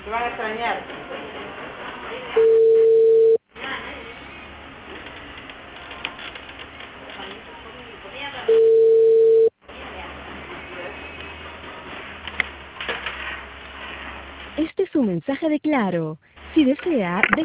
Te van a extrañar. Este es un mensaje de Claro. Si desea,